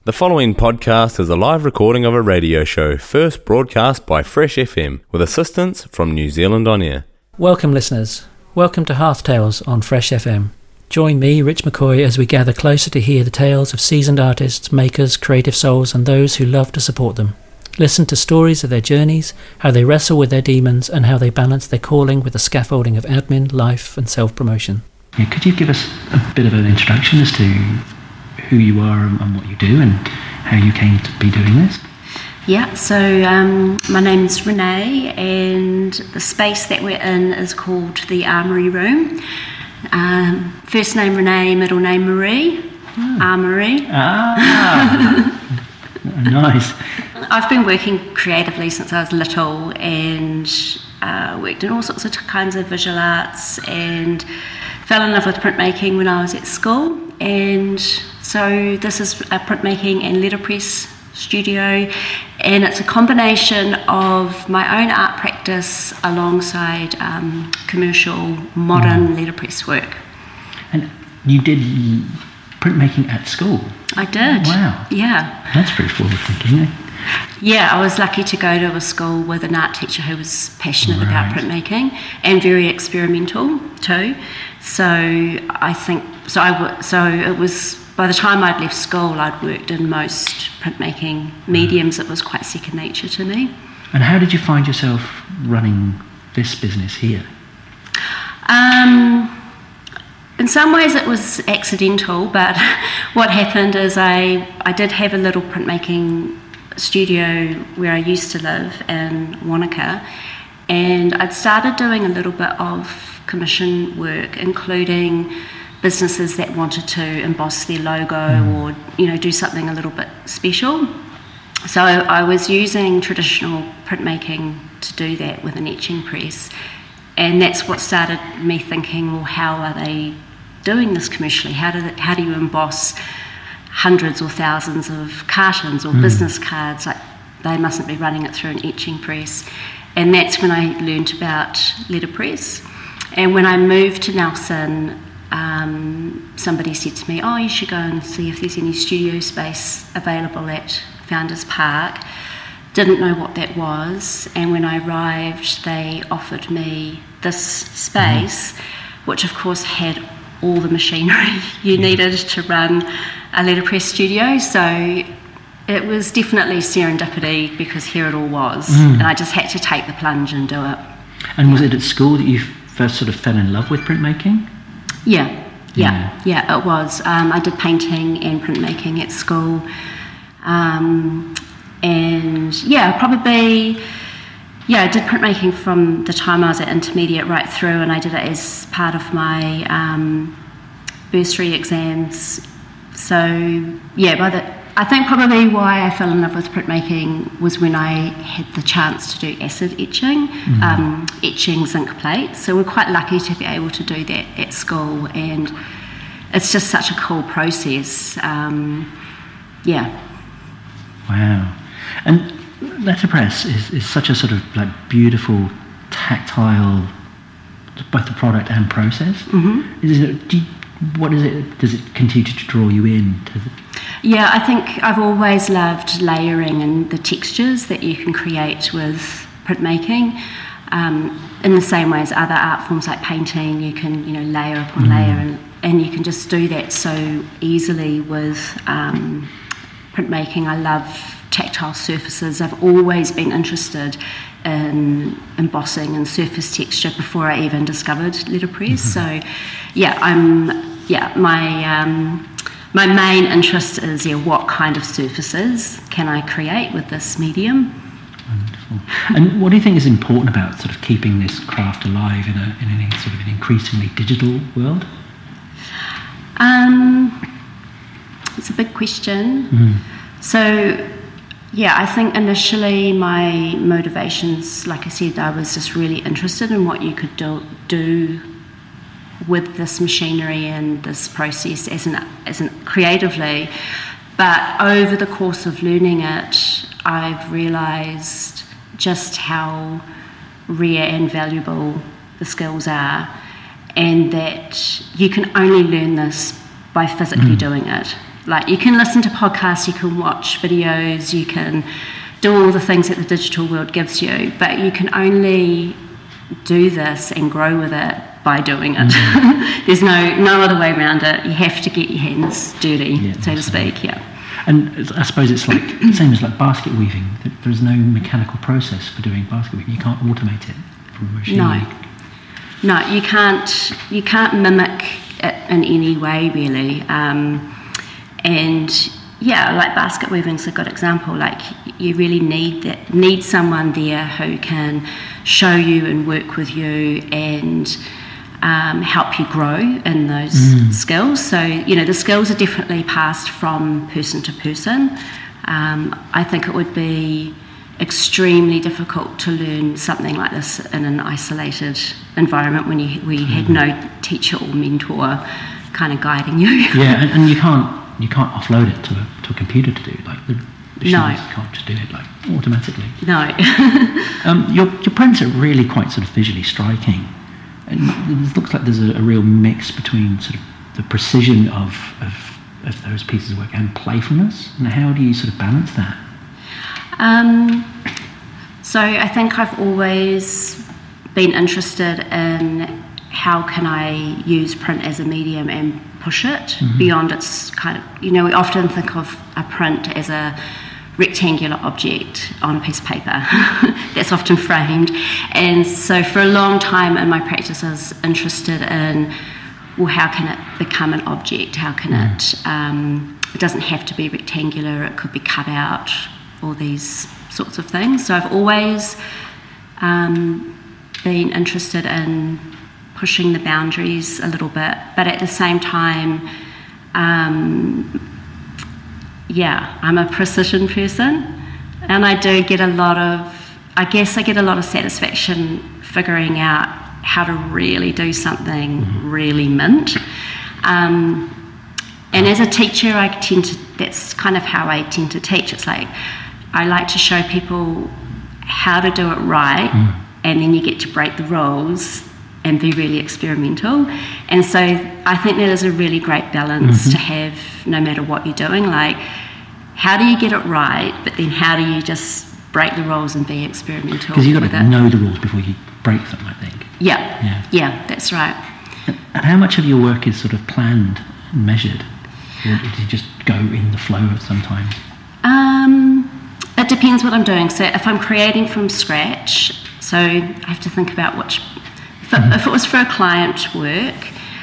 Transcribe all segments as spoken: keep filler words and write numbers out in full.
The following podcast is a live recording of a radio show first broadcast by Fresh F M with assistance from New Zealand On Air. Welcome listeners, welcome to Hearth Tales on Fresh F M. Join me, Rich McCoy, as we gather closer to hear the tales of seasoned artists, makers, creative souls and those who love to support them. Listen to stories of their journeys, how they wrestle with their demons and how they balance their calling with the scaffolding of admin, life and self-promotion. Yeah, could you give us a bit of an introduction as to who you are and, and what you do and how you came to be doing this? Yeah, so um, my name's Renee and the space that we're in is called the Armoury Room. Um, first name Renee, middle name Marie, oh. Armoury. Ah, nice. I've been working creatively since I was little and uh, worked in all sorts of t- kinds of visual arts and fell in love with printmaking when I was at school. And so this is a printmaking and letterpress studio, and it's a combination of my own art practice alongside um, commercial modern mm. letterpress work. And you did printmaking at school? I did. Wow. Yeah. That's pretty forward thinking, eh? Yeah, I was lucky to go to a school with an art teacher who was passionate right. about printmaking and very experimental too. So I think so. I so it was by the time I'd left school, I'd worked in most printmaking mediums. It was quite second nature to me. And how did you find yourself running this business here? Um, in some ways, it was accidental. But what happened is I I did have a little printmaking studio where I used to live in Wanaka, and I'd started doing a little bit of commission work, including businesses that wanted to emboss their logo mm. or, you know, do something a little bit special. So I was using traditional printmaking to do that with an etching press, and that's what started me thinking, well, how are they doing this commercially? How do they, how do you emboss hundreds or thousands of cartons or mm. business cards? Like, they mustn't be running it through an etching press. And that's when I learnt about letterpress. And when I moved to Nelson, um, somebody said to me, oh, you should go and see if there's any studio space available at Founders Park. Didn't know what that was, and when I arrived they offered me this space, mm. which of course had all the machinery you yeah. needed to run a letterpress studio. So it was definitely serendipity, because here it all was, mm. and I just had to take the plunge and do it. And was it at school that you first sort of fell in love with printmaking? Yeah, yeah, yeah, yeah it was. Um, I did painting and printmaking at school, um, and yeah, probably, yeah, I did printmaking from the time I was at intermediate right through, and I did it as part of my um, bursary exams. So yeah, by the I think probably why I fell in love with printmaking was when I had the chance to do acid etching, mm-hmm. um, etching zinc plates. So we're quite lucky to be able to do that at school, and it's just such a cool process. Um, yeah. Wow. And letterpress is, is such a sort of like beautiful, tactile, both the product and process. Mm-hmm. Is it? Do you, what is it? Does it continue to draw you in? Does it? Yeah, I think I've always loved layering and the textures that you can create with printmaking. Um, in the same way as other art forms like painting, you can, you know, layer upon mm. layer, and, and you can just do that so easily with um, printmaking. I love tactile surfaces. I've always been interested in embossing and surface texture before I even discovered letterpress. Mm-hmm. So, yeah, I'm yeah my. Um, My main interest is, yeah, what kind of surfaces can I create with this medium? Wonderful. And what do you think is important about sort of keeping this craft alive in a in a sort of an increasingly digital world? Um, it's a big question. Mm. So, yeah, I think initially my motivations, like I said, I was just really interested in what you could do, do with this machinery and this process as an as an creatively, but over the course of learning it, I've realised just how rare and valuable the skills are, and that you can only learn this by physically mm. doing it. Like, you can listen to podcasts, you can watch videos, you can do all the things that the digital world gives you, but you can only do this and grow with it by doing it. Mm-hmm. There's no no other way around it. You have to get your hands dirty, yeah, so to speak. Yeah. And I suppose it's like the same as like basket weaving. There's no mechanical process for doing basket weaving. You can't automate it from a machine. No, no, you can't. You can't mimic it in any way, really. Um, and yeah, like basket weaving's a good example. Like, you really need that need someone there who can show you and work with you and um, help you grow in those mm. skills. So, you know, the skills are definitely passed from person to person. Um, I think it would be extremely difficult to learn something like this in an isolated environment when you we had no teacher or mentor kind of guiding you. Yeah, and, and you can't you can't offload it to a, to a computer to do. Like, the machines no. can't just do it like automatically. No. um, your your prints are really quite sort of visually striking, and it looks like there's a, a real mix between sort of the precision of, of of those pieces of work and playfulness. And how do you sort of balance that? Um, so I think I've always been interested in how can I use print as a medium and push it mm-hmm. beyond its kind of, you know, we often think of a print as a rectangular object on a piece of paper that's often framed. And so for a long time in my practice, I was interested in, well, how can it become an object? How can mm. it, um, it doesn't have to be rectangular, it could be cut out, all these sorts of things. So I've always um, been interested in pushing the boundaries a little bit, but at the same time, um, yeah, I'm a precision person, and I do get a lot of, I guess I get a lot of satisfaction figuring out how to really do something mm-hmm. really mint. Um, and as a teacher, I tend to, that's kind of how I tend to teach. It's like, I like to show people how to do it right, mm. and then you get to break the rules and be really experimental. And so I think that is a really great balance mm-hmm. to have no matter what you're doing. Like, how do you get it right, but then how do you just break the rules and be experimental? Because you've got to know the rules before you break them, I think. Yeah, yeah, yeah, that's right. And how much of your work is sort of planned and measured? Or do you just go in the flow sometimes? Um, it depends what I'm doing. So if I'm creating from scratch, so I have to think about which... If it, if it was for a client work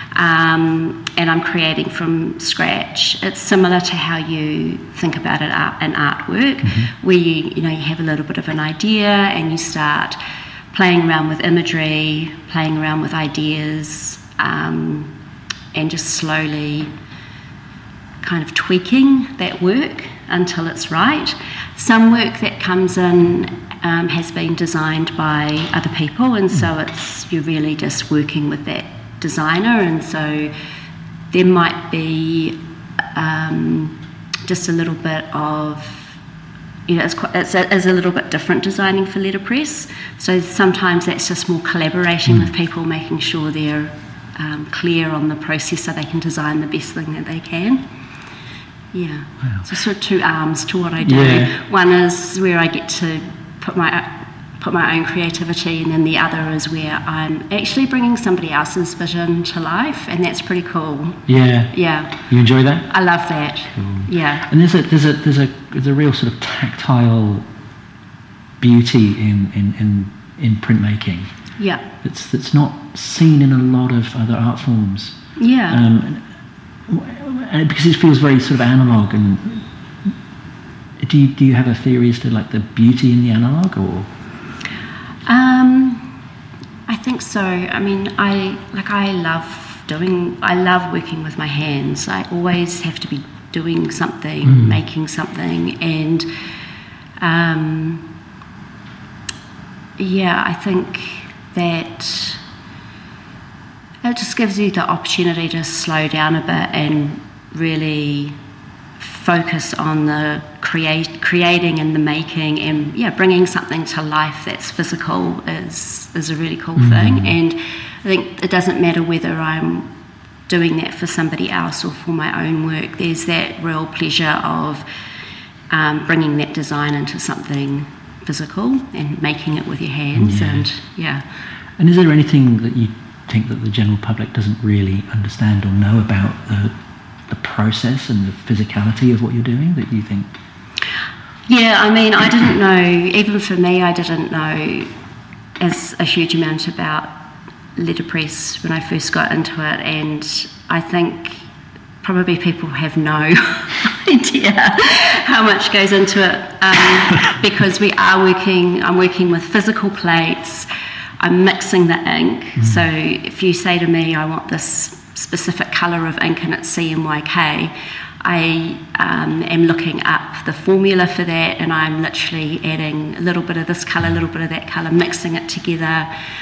um, and I'm creating from scratch, it's similar to how you think about it art, an artwork, mm-hmm. where you, you know, you have a little bit of an idea and you start playing around with imagery, playing around with ideas, um, and just slowly kind of tweaking that work until it's right. Some work that comes in Um, has been designed by other people, and so it's you're really just working with that designer, and so there might be um, just a little bit of, you know, it's, quite, it's, a, it's a little bit different designing for letterpress, so sometimes that's just more collaborating mm. with people, making sure they're um, clear on the process so they can design the best thing that they can. Yeah, wow. So sort of two arms to what I do. Yeah. One is where I get to put my put my own creativity, and then the other is where I'm actually bringing somebody else's vision to life, and that's pretty cool. Yeah. Yeah. You enjoy that? I love that. Cool. Yeah. And there's a there's a there's a there's a real sort of tactile beauty in in in, in printmaking. Yeah. It's it's not seen in a lot of other art forms. Yeah. Um, and, and because it feels very sort of analog. And Do you, do you have a theory as to like the beauty in the analog, or? Um, I think so. I mean, I like I love doing. I love working with my hands. I always have to be doing something, mm. making something, and um, yeah, I think that it just gives you the opportunity to slow down a bit and really focus on the create, creating and the making, and yeah, bringing something to life that's physical is is a really cool mm-hmm. thing. And I think it doesn't matter whether I'm doing that for somebody else or for my own work, there's that real pleasure of um, bringing that design into something physical and making it with your hands. Yeah. And yeah. And is there anything that you think that the general public doesn't really understand or know about the the process and the physicality of what you're doing that you think? Yeah, I mean, I didn't know, even for me, I didn't know as a huge amount about letterpress when I first got into it, and I think probably people have no idea how much goes into it, um, because we are working, I'm working with physical plates, I'm mixing the ink, mm. so if you say to me, I want this specific colour of ink and it's C M Y K, I um, am looking up the formula for that, and I'm literally adding a little bit of this colour, a little bit of that colour, mixing it together.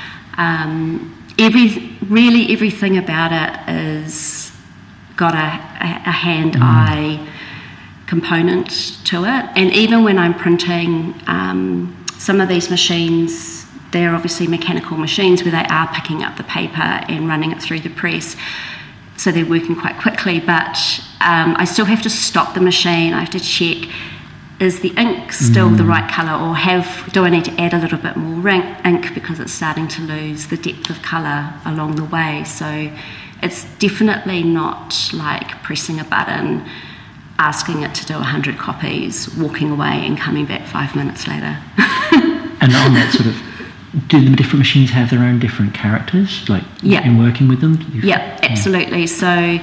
Um, every really everything about it is got a, a, a hand-eye mm. component to it, and even when I'm printing, um, some of these machines, they're obviously mechanical machines where they are picking up the paper and running it through the press, so they're working quite quickly, but um, I still have to stop the machine. I have to check, is the ink still mm. the right colour, or have do I need to add a little bit more ink because it's starting to lose the depth of colour along the way. So it's definitely not like pressing a button, asking it to do one hundred copies, walking away and coming back five minutes later. And on that sort of, do the different machines have their own different characters, like yeah. in working with them? Yeah, absolutely. Yeah. So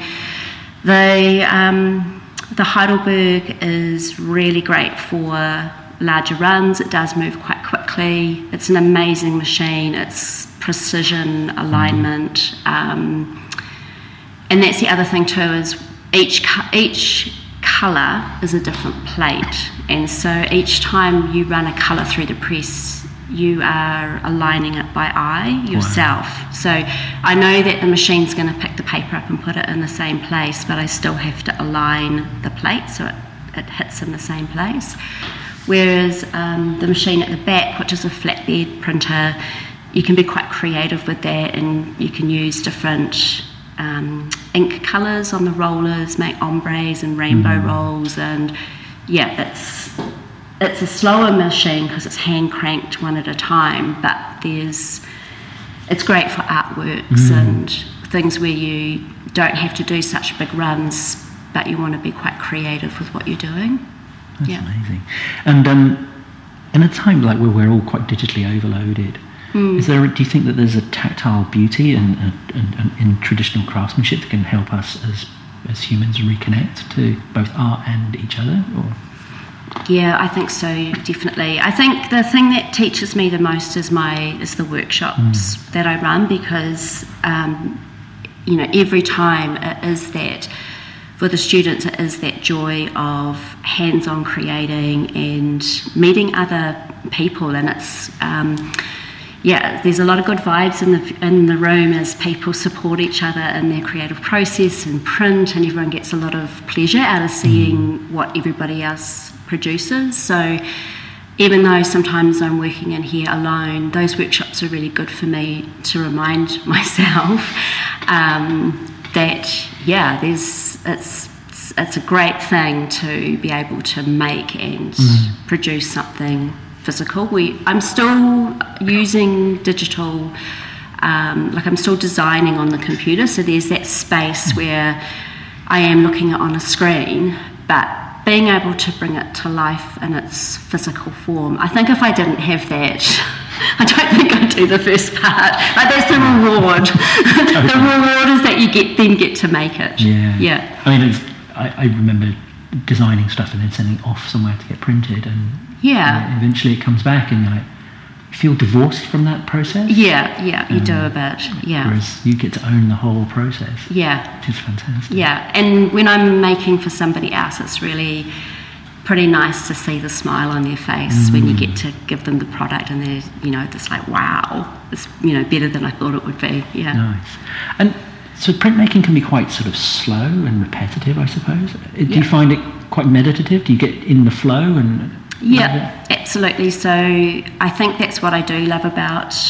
the um, the Heidelberg is really great for larger runs. It does move quite quickly. It's an amazing machine. It's precision alignment, mm-hmm. um, and that's the other thing too. Is each each colour is a different plate, and so each time you run a colour through the press, you are aligning it by eye yourself. Wow. So I know that the machine's going to pick the paper up and put it in the same place, but I still have to align the plate so it, it hits in the same place. Whereas um, the machine at the back, which is a flatbed printer, you can be quite creative with that, and you can use different um, ink colours on the rollers, make ombres and rainbow mm. rolls, and yeah, it's It's a slower machine because it's hand cranked one at a time, but there's it's great for artworks mm. and things where you don't have to do such big runs, but you want to be quite creative with what you're doing. That's yeah. amazing. And um, in a time like where we're all quite digitally overloaded, mm. is there? Do you think that there's a tactile beauty in, in, in, in traditional craftsmanship that can help us as as humans reconnect to both art and each other? Or yeah, I think so, definitely. I think the thing that teaches me the most is my is the workshops mm. that I run, because um, you know, every time it is that, for the students, it is that joy of hands-on creating and meeting other people, and it's um, yeah, there's a lot of good vibes in the in the room as people support each other in their creative process and print, and everyone gets a lot of pleasure out of seeing mm. what everybody else produces. So even though sometimes I'm working in here alone, those workshops are really good for me to remind myself um, that yeah, there's it's it's a great thing to be able to make and mm. produce something physical. We I'm still using digital, um, like I'm still designing on the computer, so there's that space where I am looking at on a screen, but being able to bring it to life in its physical form. I think if I didn't have that, I don't think I'd do the first part. Like, that's the reward. Okay. The reward is that you get then get to make it. Yeah. Yeah. I mean, it's, I, I remember designing stuff and then sending it off somewhere to get printed, and yeah, you know, eventually it comes back, and you're like, you feel divorced from that process. Yeah, yeah, you um, do a bit. Yeah. Whereas you get to own the whole process. Yeah. Which is fantastic. Yeah, and when I'm making for somebody else, it's really pretty nice to see the smile on their face mm. when you get to give them the product, and they're, you know, just like, wow, it's, you know, better than I thought it would be. Yeah. Nice. And so printmaking can be quite sort of slow and repetitive, I suppose. Do yeah. you find it quite meditative? Do you get in the flow and? Yeah, absolutely. So I think that's what I do love about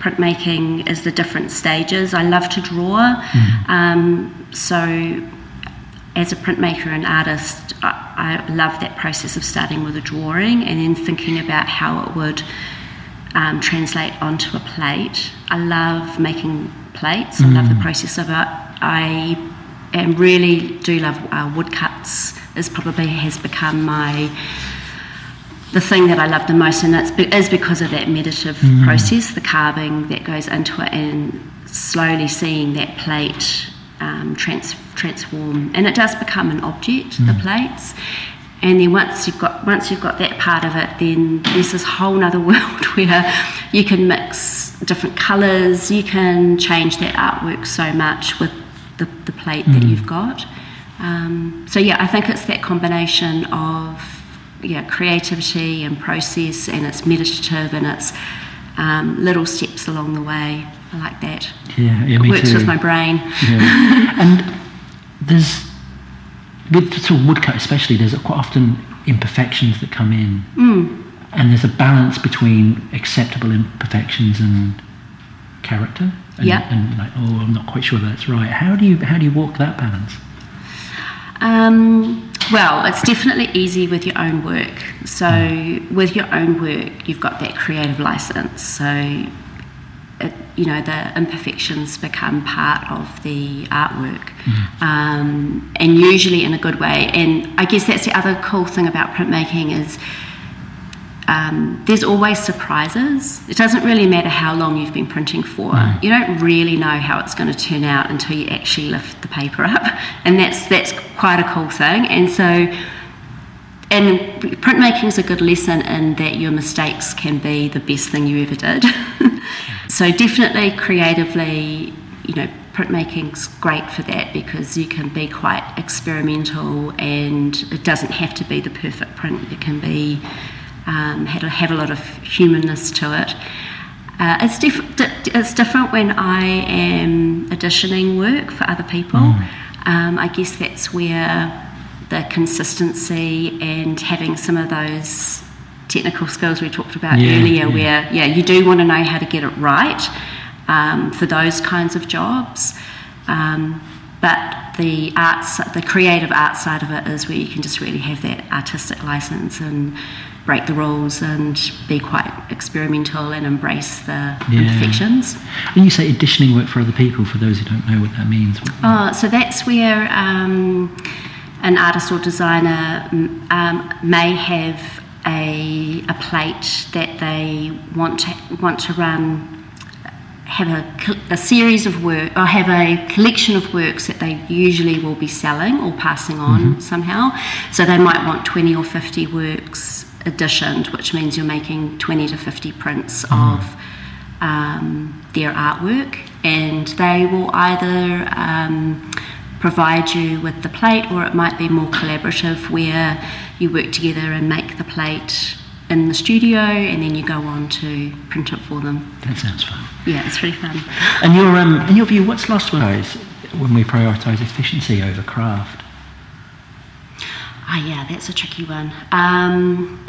printmaking is the different stages. I love to draw, mm. um, so as a printmaker and artist, I, I love that process of starting with a drawing and then thinking about how it would um, translate onto a plate. I love making plates. Mm. I love the process of it. I and really do love uh, woodcuts. Is probably has become my the thing that I love the most, and it be, is because of that meditative mm. process, the carving that goes into it, and slowly seeing that plate um, trans, transform, and it does become an object, mm. the plates. And then once you've got once you've got that part of it, then there's this whole other world where you can mix different colours, you can change that artwork so much with the, the plate mm. that you've got. Um, so yeah, I think it's that combination of yeah creativity and process, and it's meditative, and it's um, little steps along the way. I like that. Yeah, yeah, it me works too. with my brain. Yeah. And there's with sort of woodcut especially, there's quite often imperfections that come in, mm. and there's a balance between acceptable imperfections and character. And, yeah. and like, oh, I'm not quite sure that's right. How do you how do you walk that balance? Um, well, it's definitely easy with your own work. So mm. with your own work, you've got that creative license. So, it, you know, the imperfections become part of the artwork, mm. um, and usually in a good way. And I guess that's the other cool thing about printmaking is um, there's always surprises. It doesn't really matter how long you've been printing for. Mm. You don't really know how it's going to turn out until you actually lift the paper up, and that's that's quite a cool thing. And so, and printmaking is a good lesson in that your mistakes can be the best thing you ever did. So definitely creatively, you know, printmaking's great for that because you can be quite experimental, and it doesn't have to be the perfect print. It can be um, have, a, have a lot of humanness to it. Uh, it's, diff- it's different when I am editioning work for other people. Mm. Um, I guess that's where the consistency and having some of those technical skills we talked about yeah, earlier, yeah. where yeah, you do want to know how to get it right um, for those kinds of jobs. Um, but the arts, the creative art side of it is where you can just really have that artistic license and break the rules and be quite experimental and embrace the yeah. imperfections. And you say editioning work for other people, for those who don't know what that means. Oh, so that's where um, an artist or designer um, may have a a plate that they want to want to run, have a, a series of work, or have a collection of works that they usually will be selling or passing on mm-hmm. somehow. So they might want twenty or fifty works editioned, which means you're making twenty to fifty prints mm. of um, their artwork, and they will either um, provide you with the plate, or it might be more collaborative where you work together and make the plate in the studio, and then you go on to print it for them. That sounds fun. Yeah, it's pretty fun. And your um, in your view, what's lost when we prioritise efficiency over craft? Ah, oh, yeah, that's a tricky one. Um,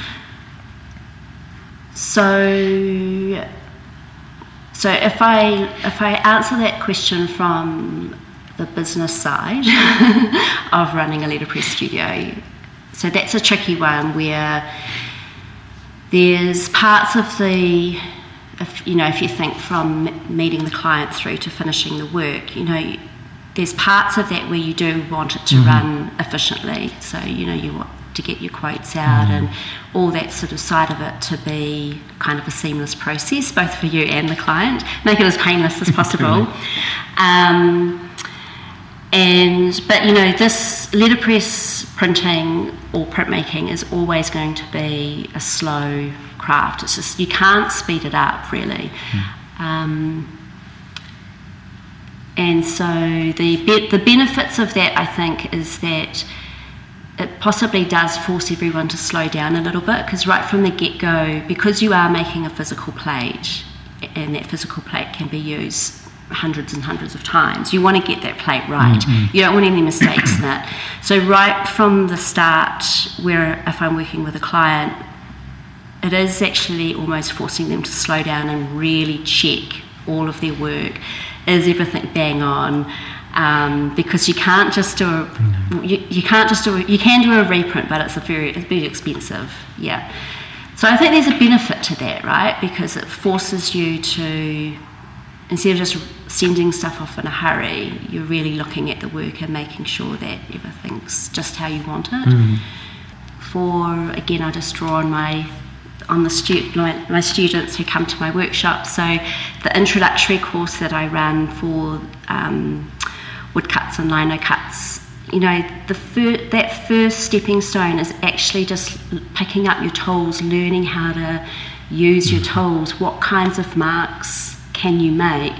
so, so if I if I answer that question from the business side of running a letterpress studio, so that's a tricky one where there's parts of the, if, you know, if you think from meeting the client through to finishing the work, you know, there's parts of that where you do want it to mm-hmm. run efficiently. So, you know, you want to get your quotes out mm-hmm. and all that sort of side of it to be kind of a seamless process, both for you and the client. Make it as painless as possible. um, and, but, you know, this letterpress printing or printmaking is always going to be a slow craft. It's just, you can't speed it up, really. Mm. Um, And so the be- the benefits of that, I think, is that it possibly does force everyone to slow down a little bit, because right from the get-go, because you are making a physical plate, and that physical plate can be used hundreds and hundreds of times, you want to get that plate right. Mm-hmm. You don't want any mistakes in it. So right from the start, where if I'm working with a client, it is actually almost forcing them to slow down and really check all of their work. Is everything bang on? Um, because you can't just do a, no. you, you can't just do a, you can do a reprint, but it's a very it's very expensive. Yeah. So I think there's a benefit to that, right? Because it forces you to, instead of just sending stuff off in a hurry, you're really looking at the work and making sure that everything's just how you want it. Mm. For, again, I just draw on my on the stu- my, my students who come to my workshop. So the introductory course that I run for um, woodcuts and lino cuts, you know, the fir- that first stepping stone is actually just picking up your tools, learning how to use your tools, what kinds of marks can you make.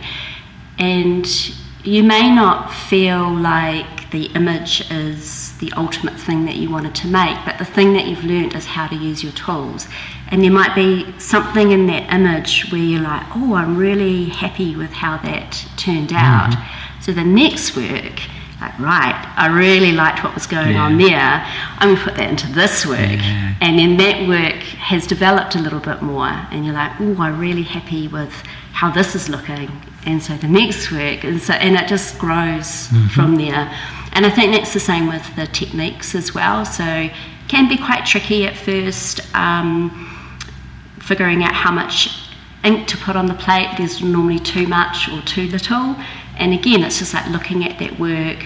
And you may not feel like the image is the ultimate thing that you wanted to make, but the thing that you've learnt is how to use your tools. And there might be something in that image where you're like, oh, I'm really happy with how that turned out. Mm-hmm. So the next work, like, right, I really liked what was going yeah. on there, I'm going to put that into this work. Yeah. And then that work has developed a little bit more, and you're like, oh, I'm really happy with how this is looking. And so the next work, and so and it just grows mm-hmm. from there. And I think that's the same with the techniques as well. So it can be quite tricky at first, um, figuring out how much ink to put on the plate. There's normally too much or too little. And again, it's just like looking at that work,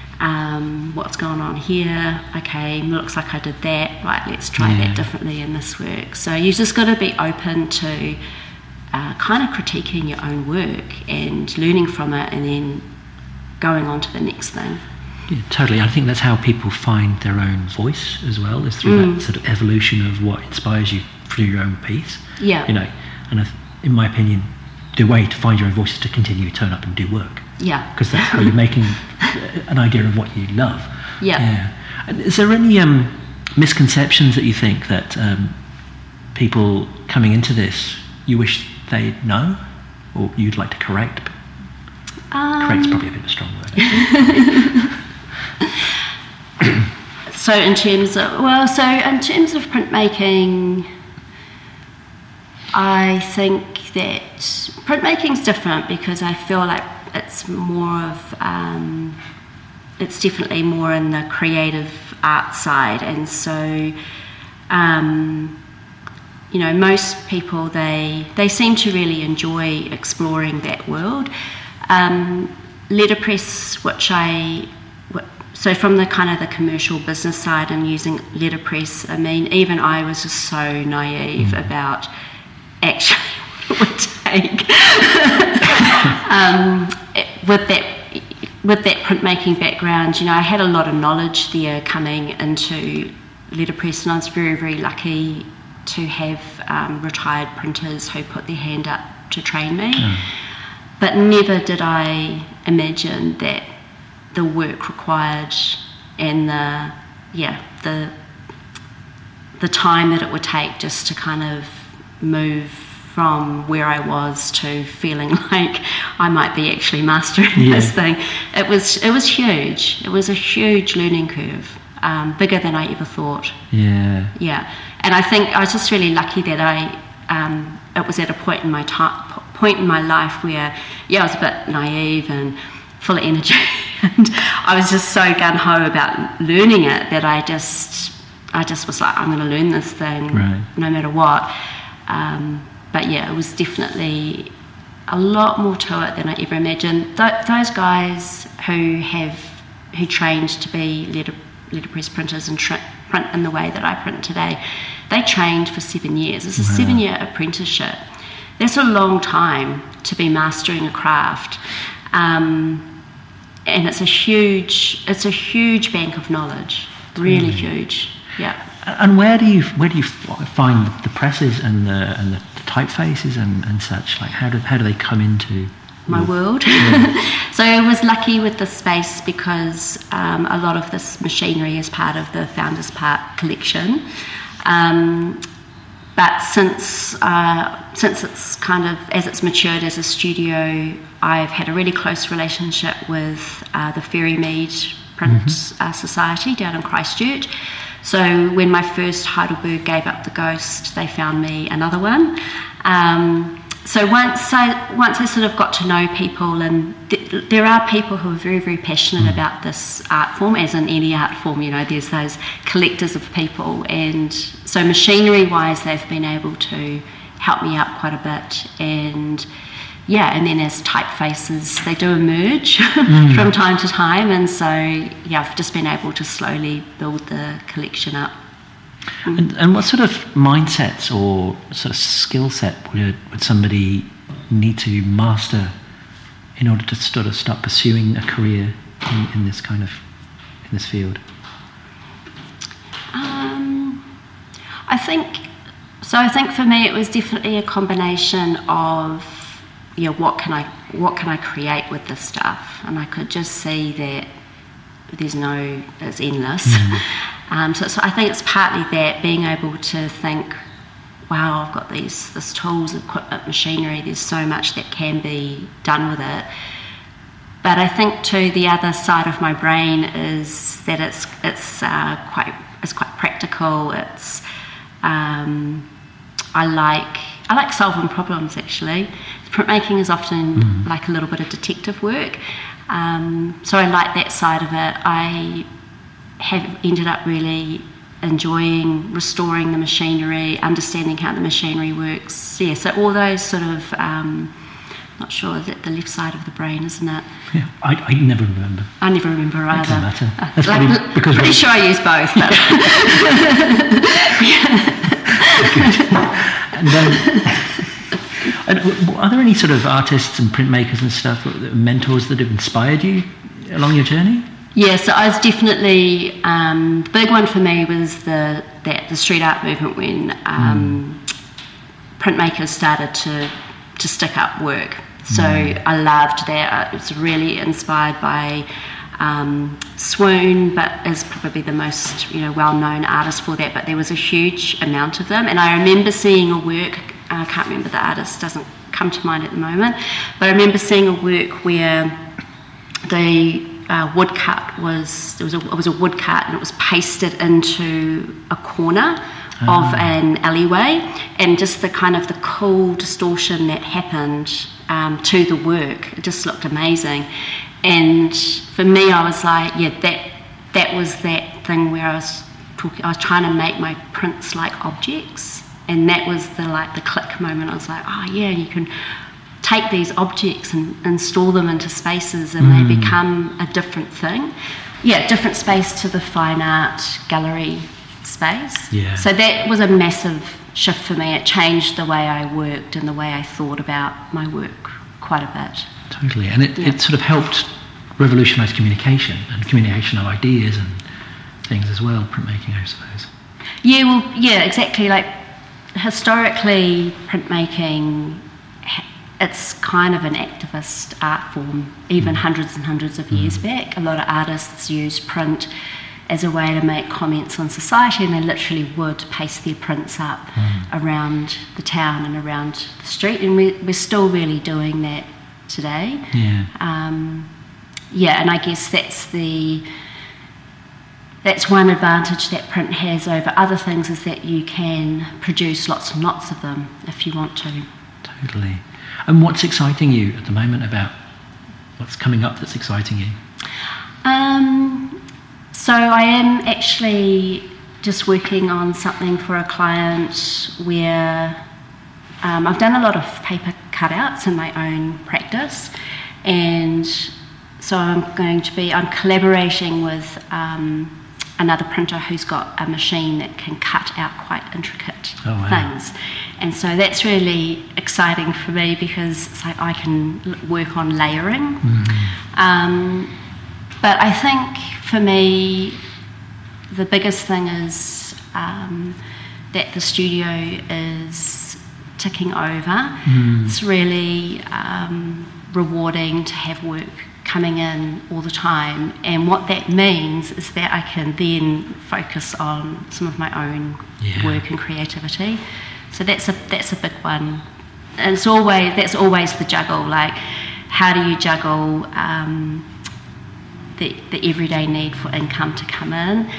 um, what's going on here, okay, looks like I did that, right, let's try yeah. that differently in this work. So you just got to be open to uh, kind of critiquing your own work and learning from it and then going on to the next thing. Yeah, totally. I think that's how people find their own voice as well, is through mm. that sort of evolution of what inspires you through your own piece. Yeah. You know, and if, in my opinion, the way to find your own voice is to continue to turn up and do work. Yeah. Because that's how you're making an idea of what you love. Yeah. Yeah. Is there any um, misconceptions that you think that um, people coming into this, you wish they'd know, or you'd like to correct? Um, Correct's probably a bit of a strong word. So in terms of, well, so in terms of printmaking, I think that printmaking's different because I feel like it's more of, um, it's definitely more in the creative art side, and so, um, you know, most people, they they seem to really enjoy exploring that world. Um, letterpress, which I, so from the kind of the commercial business side and using letterpress, I mean, even I was just so naive mm. about actually what it would take um, it, with that with that printmaking background. You know, I had a lot of knowledge there coming into letterpress, and I was very, very lucky to have um, retired printers who put their hand up to train me. Mm. But never did I imagine that the work required and the yeah the the time that it would take just to kind of move from where I was to feeling like I might be actually mastering yeah. this thing. It was it was huge. It was a huge learning curve, um, bigger than I ever thought. Yeah. Yeah. And I think I was just really lucky that I um, it was at a point in my time. point in my life where, yeah, I was a bit naive and full of energy, and I was just so gung-ho about learning it that I just, I just was like, I'm going to learn this thing, right. no matter what. Um, but yeah, it was definitely a lot more to it than I ever imagined. Th- those guys who have, who trained to be letter, letterpress printers and tr- print in the way that I print today, they trained for seven years. It's a wow. seven-year apprenticeship. That's a long time to be mastering a craft, um, and it's a huge, it's a huge bank of knowledge, really mm. huge. Yeah. And where do you where do you find the presses and the and the typefaces and, and such? Like, how do how do they come into my your, world? Yeah. So I was lucky with the space because um, a lot of this machinery is part of the Founders Park collection. Um, But since uh, since it's kind of, as it's matured as a studio, I've had a really close relationship with uh, the Ferrymead Print mm-hmm. uh, Society down in Christchurch, So when my first Heidelberg gave up the ghost, they found me another one. Um, so once I once I sort of got to know people, and th- there are people who are very, very passionate about this art form, as in any art form, you know, there's those collectors of people. And so machinery-wise, they've been able to help me out quite a bit. And yeah, and then as typefaces, they do emerge mm. from time to time. And so, yeah, I've just been able to slowly build the collection up. And, and what sort of mindsets or sort of skill set would, would somebody need to master in order to sort of start pursuing a career in, in this kind of, in this field? Um, I think, so I think for me it was definitely a combination of, you know, what can I, what can I create with this stuff? And I could just see that there's no, it's endless. Mm-hmm. Um, so, so I think it's partly that, being able to think, wow, I've got these this tools, equipment, machinery, there's so much that can be done with it. But I think too, the other side of my brain is that it's it's uh, quite it's quite practical. It's um, I like I like solving problems actually. Printmaking is often mm. like a little bit of detective work. Um, so I like that side of it. I have ended up really enjoying restoring the machinery, understanding how the machinery works. Yeah, so all those sort of, um, not sure, is it the left side of the brain, isn't it? Yeah, I, I never remember. I never remember either. It doesn't matter. Uh, That's like, probably because pretty sure I use both. But and then, and are there any sort of artists and printmakers and stuff, mentors that have inspired you along your journey? Yeah, so I was definitely, um, the big one for me was the that the street art movement, when um, mm. printmakers started to to stick up work. So mm. I loved that. I was really inspired by um, Swoon, but is probably the most, you know, well-known artist for that. But there was a huge amount of them, and I remember seeing a work. I can't remember the artist; doesn't come to mind at the moment. But I remember seeing a work where the Uh, woodcut was it was a it was a woodcut, and it was pasted into a corner oh. of an alleyway, and just the kind of the cool distortion that happened um, to the work, it just looked amazing. And for me, I was like, yeah, that that was that thing where I was talking, I was trying to make my prints like objects, and that was the like the click moment. I was like, oh yeah, you can take these objects and install them into spaces, and mm. they become a different thing. Yeah, different space to the fine art gallery space. Yeah. So that was a massive shift for me. It changed the way I worked and the way I thought about my work quite a bit. Totally, and it, yeah. it sort of helped revolutionise communication and communication of ideas and things as well, printmaking, I suppose. Yeah, well, yeah, exactly. Like, historically, printmaking, it's kind of an activist art form, even mm. hundreds and hundreds of years mm. back. A lot of artists use print as a way to make comments on society, and they literally would paste their prints up mm. around the town and around the street, and we, we're still really doing that today. Yeah. Um, yeah, and I guess that's the that's one advantage that print has over other things, is that you can produce lots and lots of them if you want to. Totally. And what's exciting you at the moment about what's coming up that's exciting you? Um, so I am actually just working on something for a client where um, I've done a lot of paper cutouts in my own practice, and so I'm going to be, I'm collaborating with um, another printer who's got a machine that can cut out quite intricate oh, wow. things. And so that's really exciting for me, because it's like I can work on layering. Mm-hmm. Um, but I think for me, the biggest thing is um, that the studio is ticking over. Mm. It's really um, rewarding to have work coming in all the time, and what that means is that I can then focus on some of my own yeah. work and creativity. So that's a that's a big one, and it's always that's always the juggle. Like, how do you juggle um, the the everyday need for income to come in,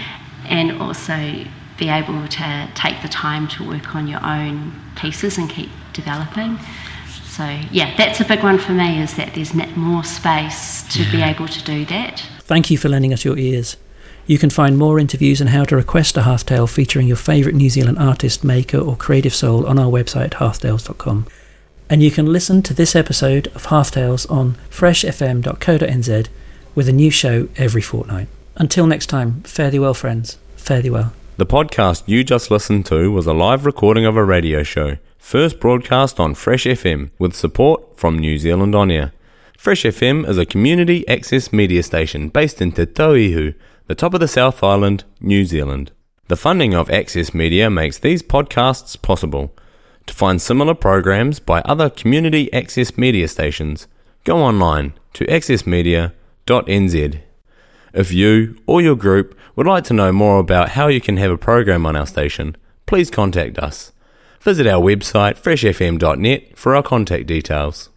and also be able to take the time to work on your own pieces and keep developing. So yeah, that's a big one for me, is that there's more space to yeah. be able to do that. Thank you for lending us your ears. You can find more interviews and how to request a Half Tale featuring your favourite New Zealand artist, maker or creative soul on our website half tales dot com. And you can listen to this episode of Half Tales on fresh f m dot co dot n z with a new show every fortnight. Until next time, fare thee well, friends. Fare thee well. The podcast you just listened to was a live recording of a radio show, first broadcast on Fresh F M with support from New Zealand On Air. Fresh F M is a community access media station based in Te Tauihu, the top of the South Island, New Zealand. The funding of Access Media makes these podcasts possible. To find similar programs by other community access media stations, go online to access media dot n z. If you or your group would like to know more about how you can have a program on our station, please contact us. Visit our website fresh f m dot net for our contact details.